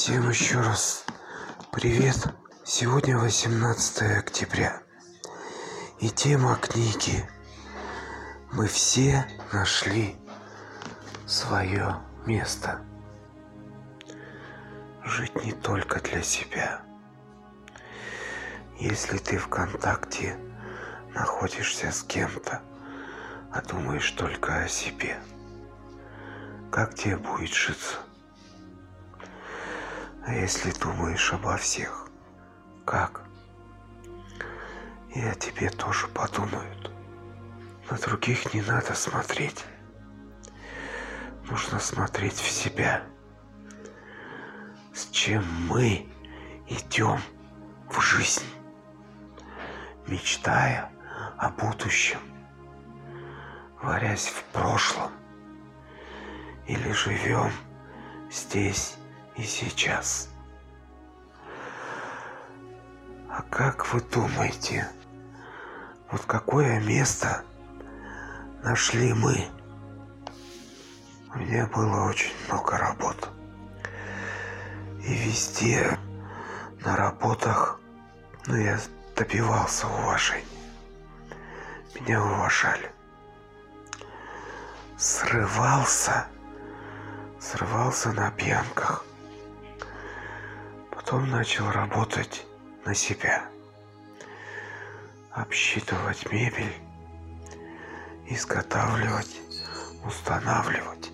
Всем еще раз привет. Сегодня 18 октября. И тема книги «Мы все нашли свое место». Жить не только для себя. Если ты в контакте находишься с кем-то, а думаешь только о себе, как тебе будет житься? А если думаешь обо всех, как? И о тебе тоже подумают. На других не надо смотреть. Нужно смотреть в себя. С чем мы идем в жизнь, мечтая о будущем, варясь в прошлом, или живем здесь и сейчас. А как вы думаете, вот какое место нашли мы? У меня было очень много работ. И везде на работах, я добивался уважения. Меня уважали. Срывался на пьянках. Потом начал работать на себя. Обсчитывать мебель, изготавливать, устанавливать.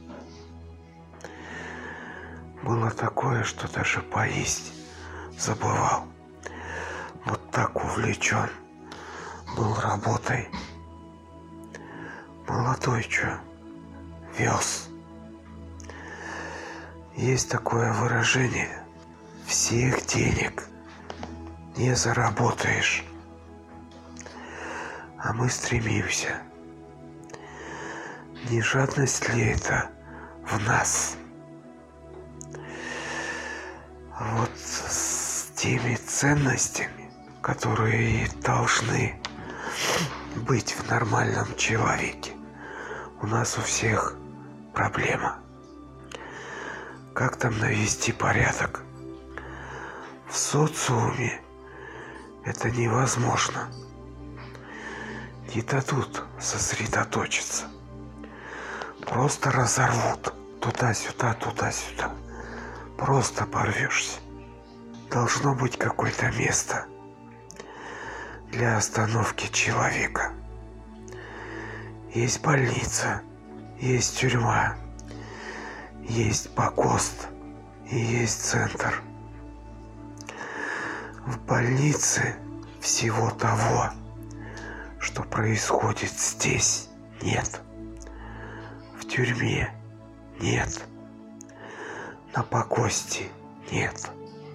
Было такое, что даже поесть забывал. Вот так увлечен был работой. Молодой вез. Есть такое выражение: всех денег не заработаешь. А мы стремимся. Не жадность ли это в нас? Вот с теми ценностями, которые должны быть в нормальном человеке, у нас у всех проблема. Как там навести порядок? В социуме это невозможно. Не дадут сосредоточиться. Просто разорвут. Туда-сюда, туда-сюда. Просто порвешься. Должно быть какое-то место для остановки человека. Есть больница, есть тюрьма, есть погост и есть центр. В больнице всего того, что происходит здесь, нет. В тюрьме нет. На погосте нет.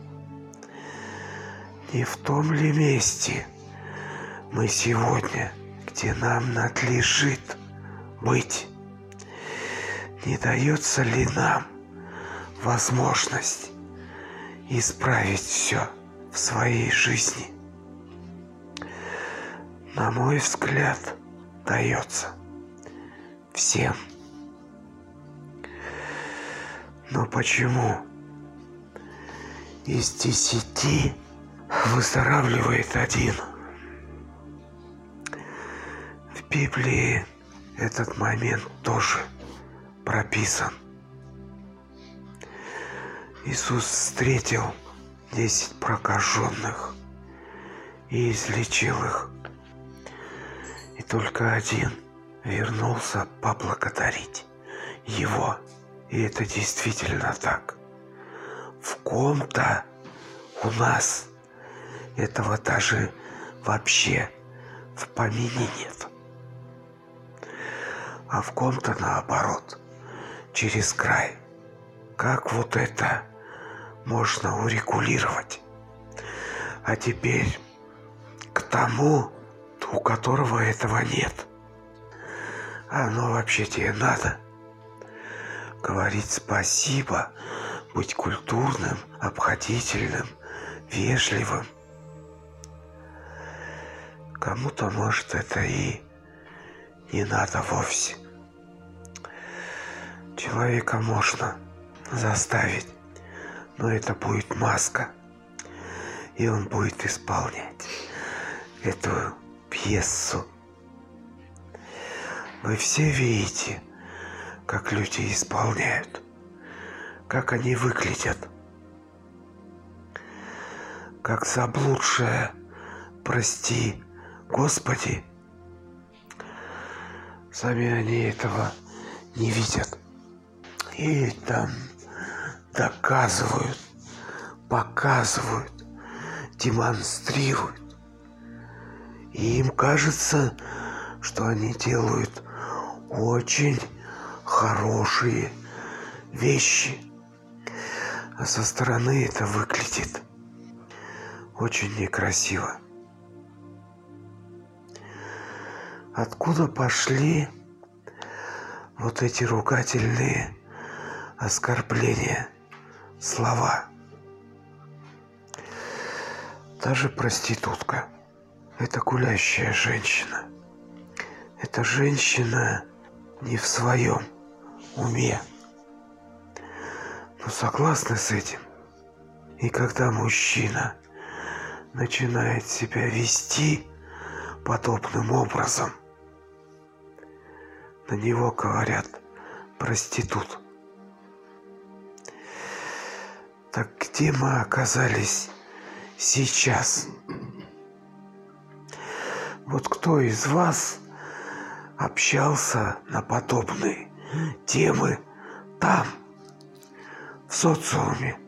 Не в том ли месте мы сегодня, где нам надлежит быть? Не дается ли нам возможность исправить все в своей жизни? На мой взгляд, дается всем. Но почему из 10 выздоравливает 1? В Библии этот момент тоже прописан. Иисус встретил 10 прокаженных и излечил их. И только 1 вернулся поблагодарить его. И это действительно так. В ком-то у нас этого даже вообще в помине нет. А в ком-то наоборот, через край. Как вот это можно урегулировать? А теперь к тому, у которого этого нет. Оно вообще тебе надо? Говорить спасибо, быть культурным, обходительным, вежливым. Кому-то, может, это и не надо вовсе. Человека можно заставить Но это будет маска, и он будет исполнять эту пьесу. Вы все видите, как люди исполняют, как они выглядят, как заблудшая, прости, Господи. Сами они этого не видят. И там доказывают, показывают, демонстрируют. И им кажется, что они делают очень хорошие вещи. А со стороны это выглядит очень некрасиво. Откуда пошли вот эти ругательные оскорбления, слова? Та же проститутка – это гулящая женщина. Эта женщина не в своем уме. Но согласны с этим? И когда мужчина начинает себя вести подобным образом, на него говорят проститут. Так где мы оказались сейчас? Вот кто из вас общался на подобные темы там, в социуме?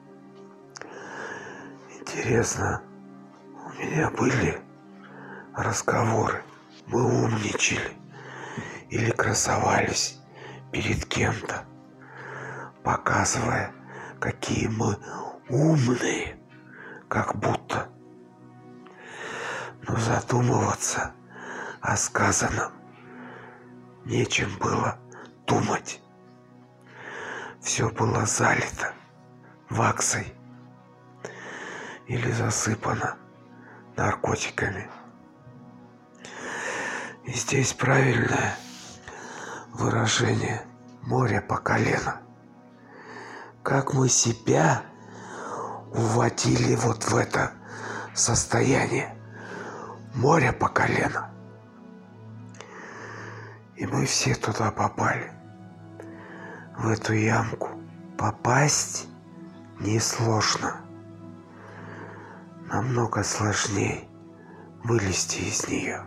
Интересно, у меня были разговоры, мы умничали или красовались перед кем-то, показывая, какие мы умные, как будто. Но задумываться о сказанном нечем было думать. Все было залито ваксой или засыпано наркотиками. И здесь правильное выражение «море по колено». Как мы себя уводили вот в это состояние море по колено. И мы все туда попали, в эту ямку. Попасть несложно. Намного сложнее вылезти из нее.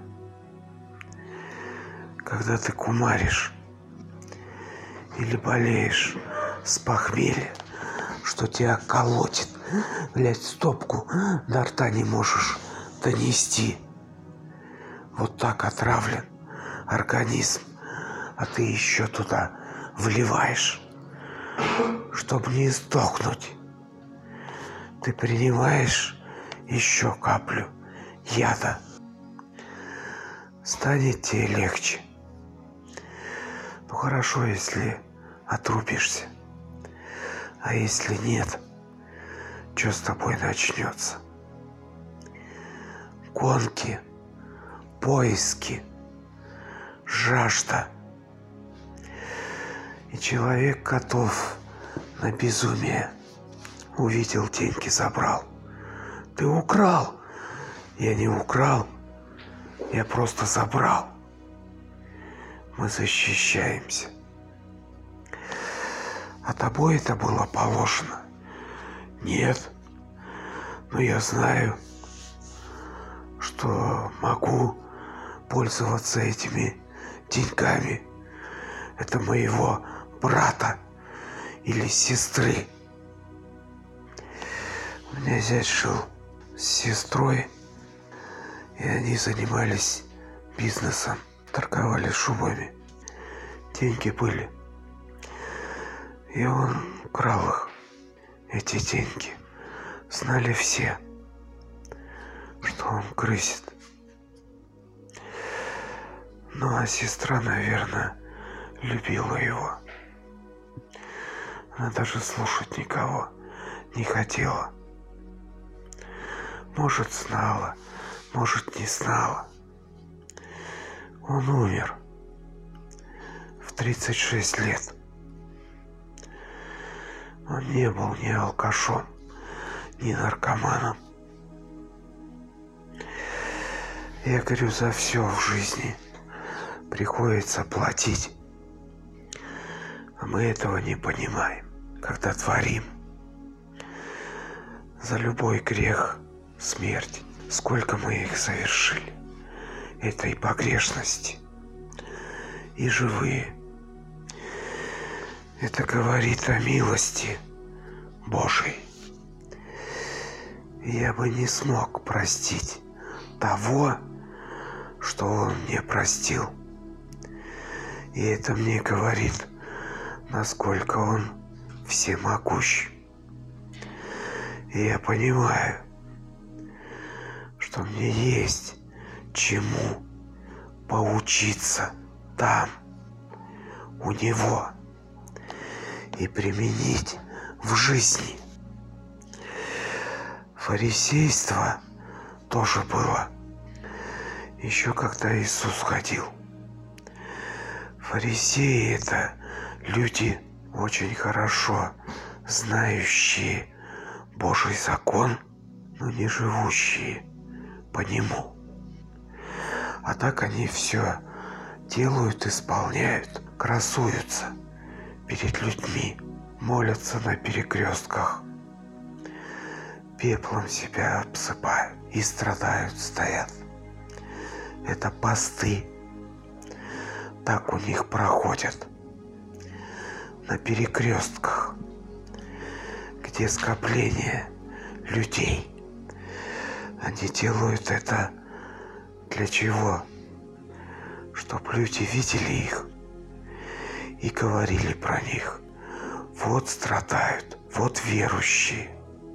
Когда ты кумаришь или болеешь с похмелья, что тебя колотит, блядь, стопку до рта не можешь донести. Вот так отравлен организм, а ты еще туда вливаешь, чтобы не сдохнуть. Ты принимаешь еще каплю яда. Станет тебе легче. Ну хорошо, если отрубишься. А если нет, что с тобой начнется? Гонки, поиски, жажда. И человек готов на безумие. Увидел, деньги забрал. Ты украл. Я не украл. Я просто забрал. Мы защищаемся. А тобой это было положено? Нет. Но я знаю, что могу пользоваться этими деньгами. Это моего брата или сестры. У меня зять жил с сестрой, и они занимались бизнесом, торговали шубами. Деньги были. И он украл их, эти деньги. Знали все, что он крысит. Ну а сестра, наверное, любила его. Она даже слушать никого не хотела. Может, знала, может, не знала. Он умер в 36 лет. Он не был ни алкашом, ни наркоманом. Я говорю, за все в жизни приходится платить. А мы этого не понимаем, когда творим. За любой грех смерть. Сколько мы их совершили. Это и погрешности, и живые. Это говорит о милости Божией. Я бы не смог простить того, что Он мне простил. И это мне говорит, насколько Он всемогущ. И я понимаю, что мне есть чему поучиться там, у Него, и применить в жизни. Фарисейство тоже было еще когда Иисус ходил. Фарисеи — это люди очень хорошо знающие Божий закон, но не живущие по нему. А так они все делают, исполняют, красуются перед людьми, молятся на перекрестках, пеплом себя обсыпают и страдают, стоят. Это посты. Так у них проходят на перекрестках, где скопление людей. Они делают это для чего? Чтоб люди видели их и говорили про них. Вот страдают, вот верующие.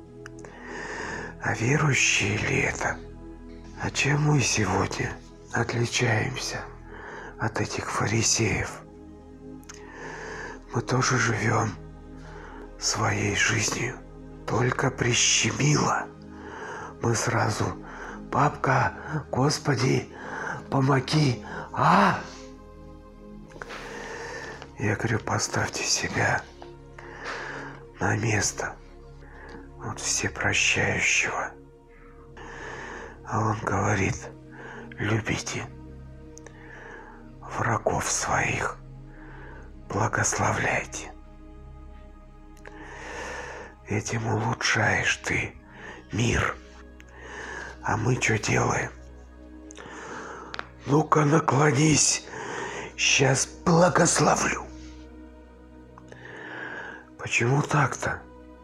А верующие ли это? А чем мы сегодня отличаемся от этих фарисеев? Мы тоже живем своей жизнью. Только прищемило, мы сразу: папка, Господи, помоги, а? Я говорю, поставьте себя на место вот всепрощающего. А Он говорит: любите врагов своих, благословляйте. Этим улучшаешь ты мир. А мы что делаем? Ну-ка наклонись, сейчас благословлю. Почему так-то?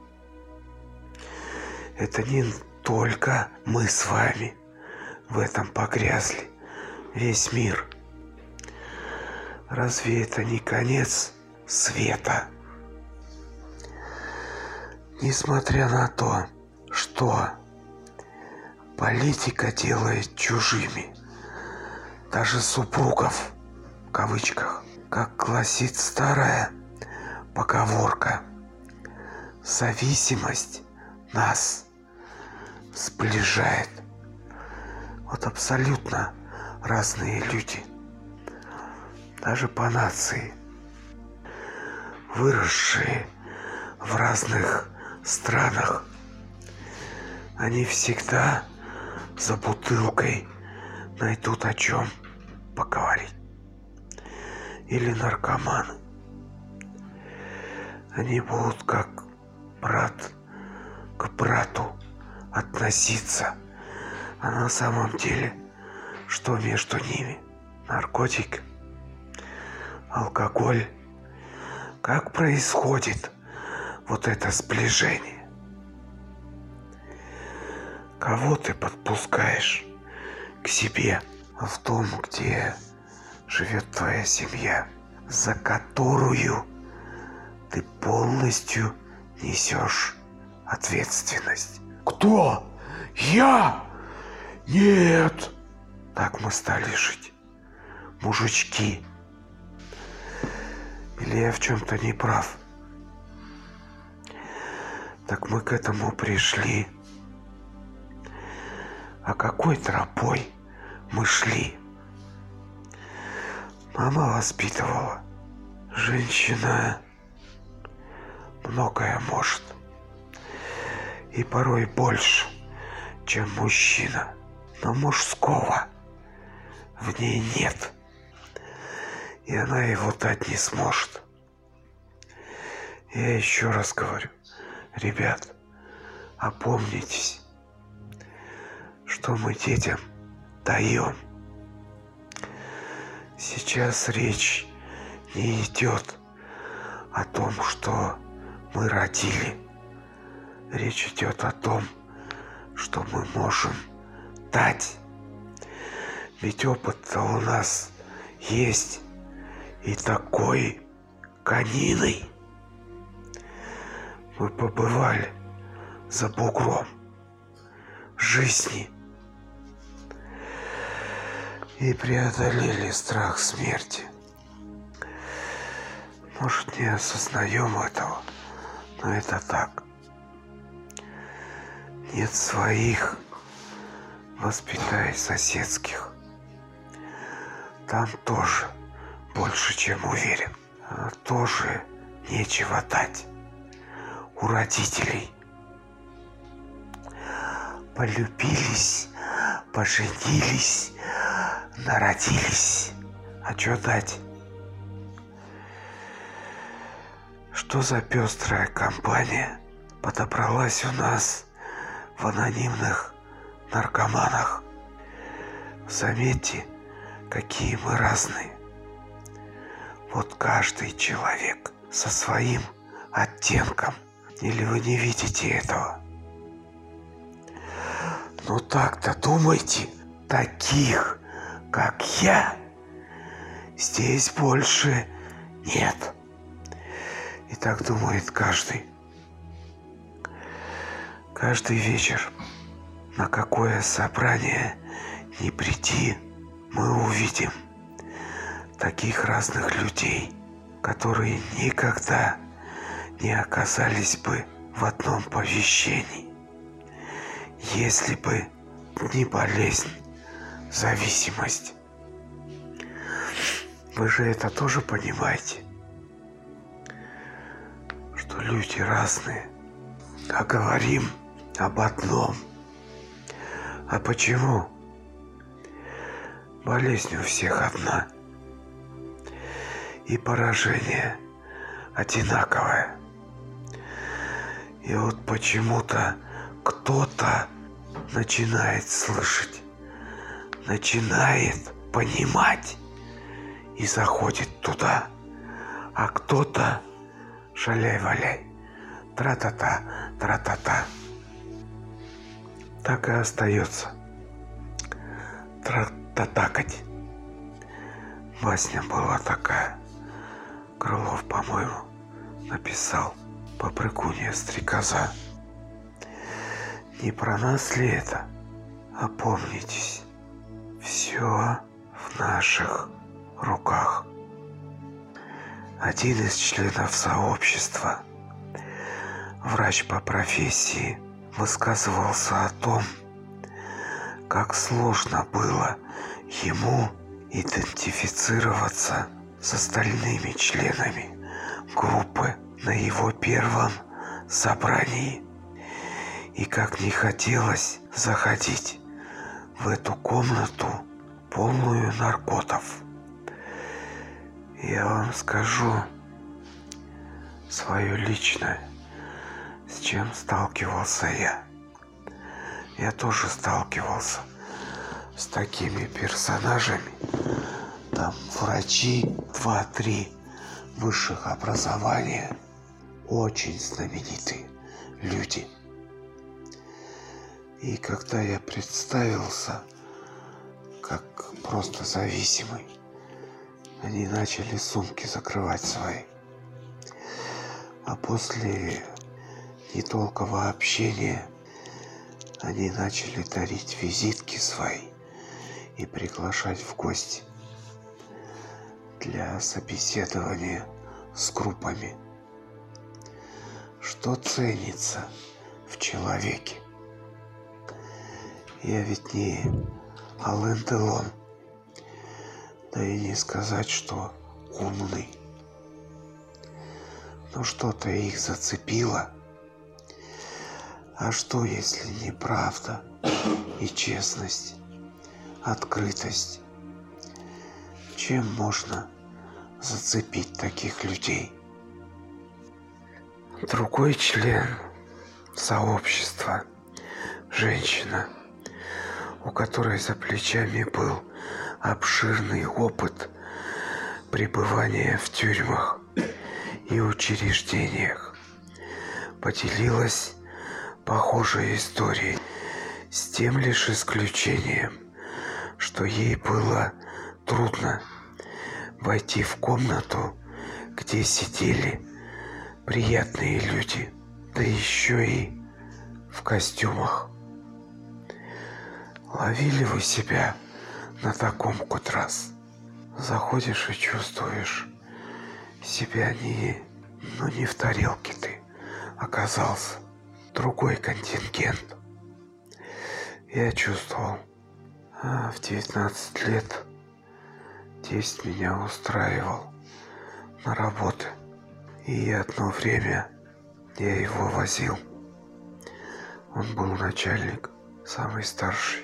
Это не только мы с вами в этом погрязли, весь мир. Разве это не конец света? Несмотря на то, что политика делает чужими даже супругов, в кавычках, как гласит старая поговорка, зависимость нас сближает. Вот абсолютно разные люди, даже по нации, выросшие в разных странах, они всегда за бутылкой найдут о чем поговорить. Или наркоманы. Они будут как брат к брату относиться. А на самом деле, что между ними? Наркотик, алкоголь. Как происходит вот это сближение? Кого ты подпускаешь к себе в дом, где живет твоя семья, за которую ты полностью несешь ответственность? Кто? Я? Нет! Так мы стали жить. Мужички. Или я в чем-то не прав? Так мы к этому пришли. А какой тропой мы шли? Мама воспитывала. Женщина многое может. И порой больше, чем мужчина. Но мужского в ней нет. И она его дать не сможет. Я еще раз говорю, ребят, опомнитесь, что мы детям даем. Сейчас речь не идет о том, что мы родили. Речь идет о том, что мы можем дать. Ведь опыт-то у нас есть и такой кониной. Мы побывали за бугром жизни и преодолели страх смерти. Может, не осознаем этого, но это так. Нет своих, воспитай соседских. Там тоже больше, чем уверен. Тоже нечего дать у родителей. Полюбились, поженились, народились. А что дать? Что за пестрая компания подобралась у нас в анонимных наркоманах? Заметьте, какие мы разные. Вот каждый человек со своим оттенком. Или вы не видите этого? Ну так-то думайте, таких, как я, здесь больше нет. И так думает каждый. Каждый вечер, на какое собрание не приди, мы увидим таких разных людей, которые никогда не оказались бы в одном помещении, если бы не болезнь, зависимость. Вы же это тоже понимаете, что люди разные, а говорим об одном. А почему? Болезнь у всех одна, и поражение одинаковое. И вот почему-то кто-то начинает слышать, начинает понимать и заходит туда, а кто-то шаляй-валяй, тра-та-та, тра-та-та. Так и остается тра-та-такать. Басня была такая. Крылов, по-моему, написал «Попрыгунья стрекоза». Не про нас ли это? Опомнитесь, все в наших руках. Один из членов сообщества, врач по профессии, высказывался о том, как сложно было ему идентифицироваться с остальными членами группы на его первом собрании, и как не хотелось заходить в эту комнату, полную наркотов. Я вам скажу свое личное, с чем сталкивался я. Я тоже сталкивался с такими персонажами. Там врачи, 2-3 высших образования, очень знаменитые люди. И когда я представился как просто зависимый, они начали сумки закрывать свои. А после недолгого общения они начали дарить визитки свои и приглашать в гости для собеседования с группами. Что ценится в человеке? Я ведь не Ален Делон, да и не сказать, что умный. но что-то их зацепило. А что, если не правда и честность, открытость? Чем можно зацепить таких людей? Другой член сообщества, женщина, у которой за плечами был обширный опыт пребывания в тюрьмах и учреждениях, поделилась похожей историей, с тем лишь исключением, что ей было трудно войти в комнату, где сидели приятные люди, да еще и в костюмах. Ловили вы себя на таком хоть раз? Заходишь и чувствуешь себя не в тарелке ты оказался. Другой контингент. Я чувствовал. В 19 лет тесть меня устраивал на работы. И одно время я его возил. Он был начальник, самый старший.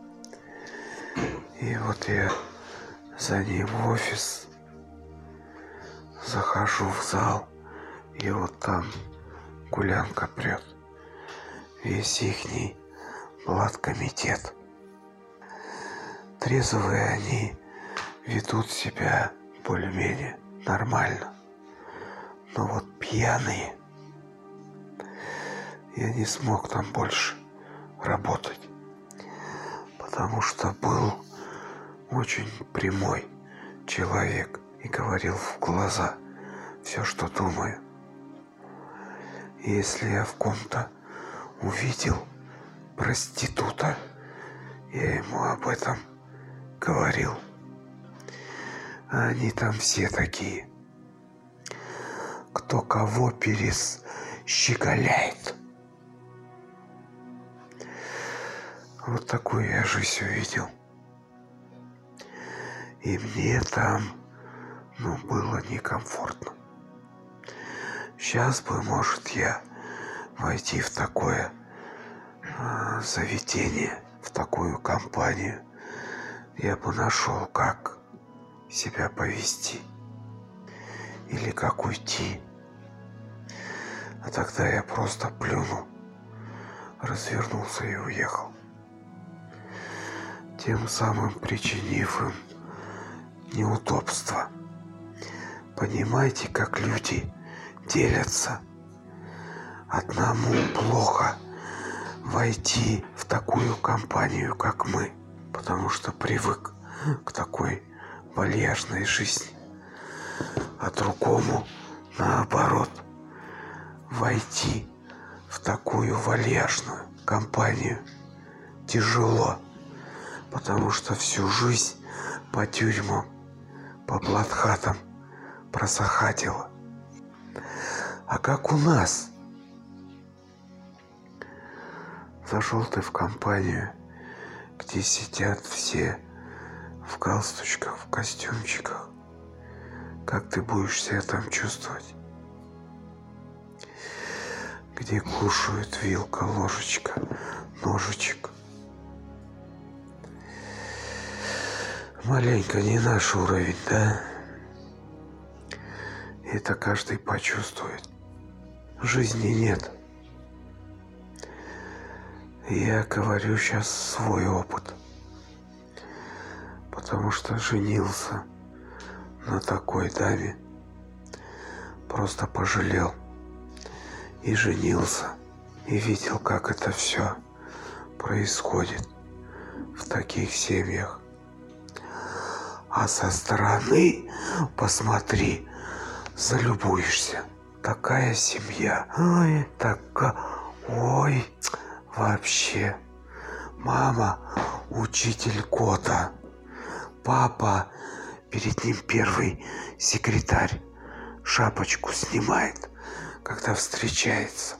И вот я за ним в офис захожу в зал, и вот там гулянка прет. Весь ихний блаткомитет. Трезвые они ведут себя более-менее нормально. Но вот пьяные, я не смог там больше работать, потому что был очень прямой человек и говорил в глаза все, что думаю. И если я в ком-то увидел проститута, я ему об этом говорил. А они там все такие. Кто кого перещеголяет. Вот такую я жизнь увидел. И мне там, было некомфортно. Сейчас бы, может, я войти в такое заведение, в такую компанию, я бы нашел, как себя повести или как уйти. А тогда я просто плюнул, развернулся и уехал, тем самым причинив им неудобства. Понимаете, как люди делятся? Одному плохо войти в такую компанию, как мы, потому что привык к такой вальяжной жизни. А другому, наоборот, войти в такую вальяжную компанию тяжело, потому что всю жизнь по тюрьмам, по блатхатам просохатило. А как у нас? Зашел ты в компанию, где сидят все в галстучках, в костюмчиках. Как ты будешь себя там чувствовать? Где кушают вилка, ложечка, ножичек. Маленько не наш уровень, да? Это каждый почувствует. Жизни нет. Я говорю сейчас свой опыт, потому что женился на такой даме, просто пожалел и женился, и видел, как это все происходит в таких семьях. А со стороны посмотри, залюбуешься. Такая семья, ой, вообще. Мама — учитель года. Папа перед ним первый секретарь. Шапочку снимает, когда встречается.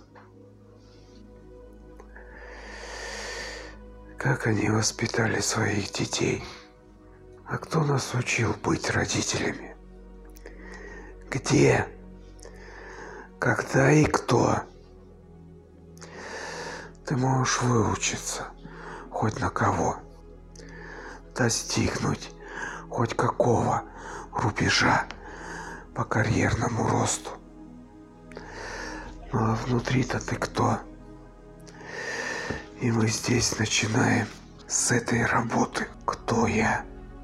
Как они воспитали своих детей? А кто нас учил быть родителями? Где? когда и кто ты можешь выучиться хоть на кого, достигнуть хоть какого рубежа по карьерному росту. Ну а внутри-то ты кто? И мы здесь начинаем с этой работы. Кто я?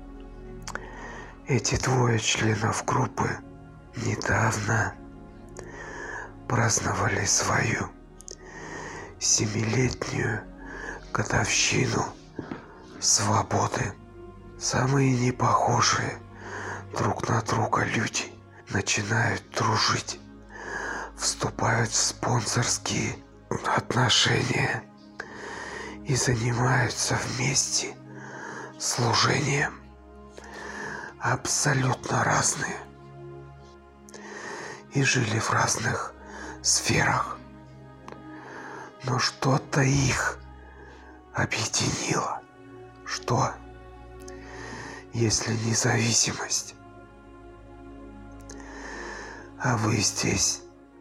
Эти двое членов группы недавно праздновали свою 7-летнюю годовщину свободы. Самые непохожие друг на друга люди начинают дружить, вступают в спонсорские отношения и занимаются вместе служением. Абсолютно разные. И жили в разных сферах. Но что-то их объединило. Что, если независимость? А вы здесь,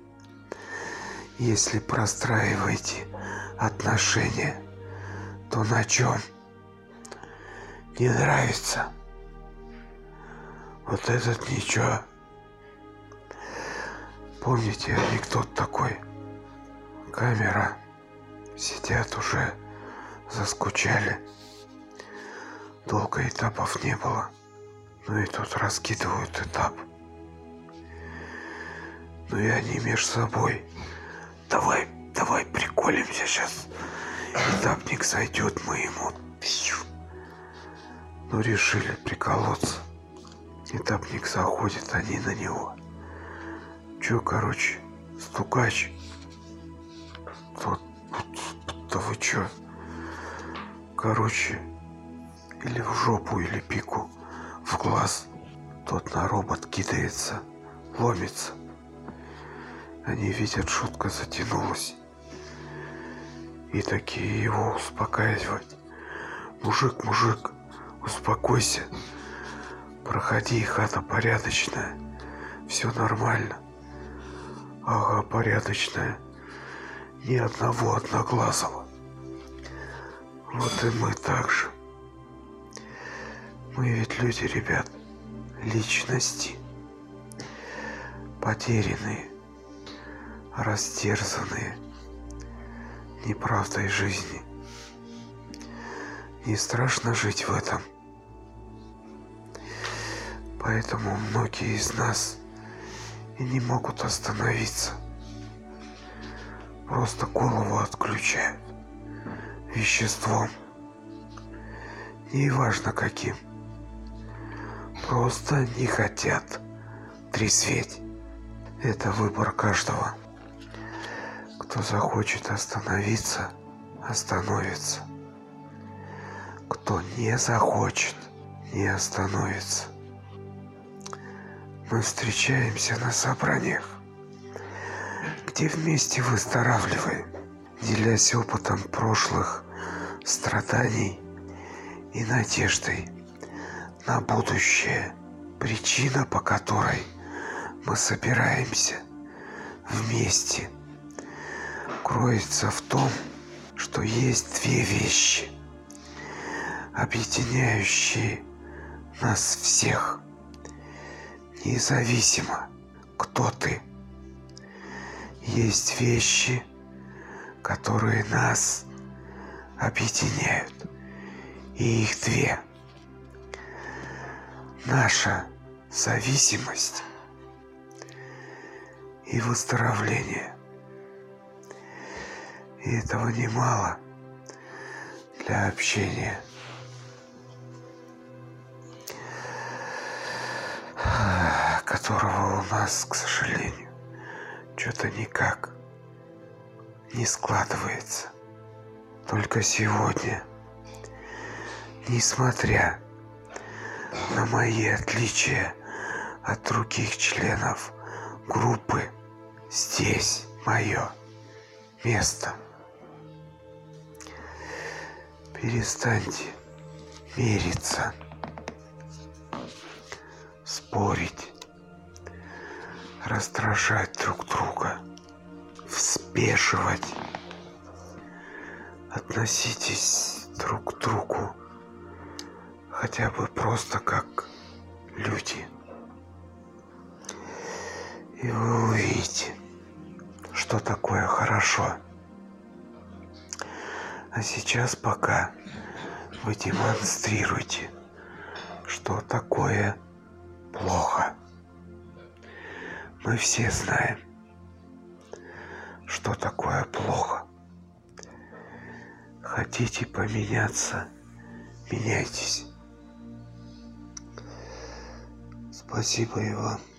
если простраиваете отношения, то на чем? Не нравится? Вот этот ничего. Помните анекдот такой? Камера. Сидят уже, заскучали. Долго этапов не было. Ну и тут раскидывают этап. Ну и они между собой. Давай приколимся сейчас. Этапник зайдет, мы ему. Ну решили приколоться. Этапник заходит, они на него. Чё, короче, стукач? Да вы чё? Короче, или в жопу, или пику в глаз. Тот на робот кидается, ломится. Они видят, шутка затянулась. И такие его успокаивать. Мужик, успокойся. Проходи, хата порядочная. Все нормально. Ага, порядочная. Ни одного одноглазого. Вот и мы так же. Мы ведь люди, ребят. Личности. Потерянные. Растерзанные неправдой жизни. Не страшно жить в этом. Поэтому многие из нас и не могут остановиться. Просто голову отключают веществом. Не важно каким. Просто не хотят трезветь. Это выбор каждого. Кто захочет остановиться, остановится. Кто не захочет, не остановится. Мы встречаемся на собраниях, где вместе выздоравливаем, делясь опытом прошлых страданий и надеждой на будущее. Причина, по которой мы собираемся вместе, кроется в том, что есть две вещи, объединяющие нас всех, независимо, кто ты. Есть вещи, которые нас объединяют, и их две. Наша зависимость и выздоровление. И этого немало для общения. Которого у нас, к сожалению, что-то никак не складывается. Только сегодня, несмотря на мои отличия от других членов группы, здесь мое место. Перестаньте мериться, спорить, раздражать друг друга, взбешивать. Относитесь друг к другу хотя бы просто как люди. И вы увидите, что такое хорошо. А сейчас пока вы демонстрируете, что такое плохо. Мы все знаем, что такое плохо. Хотите поменяться? Меняйтесь. Спасибо и вам.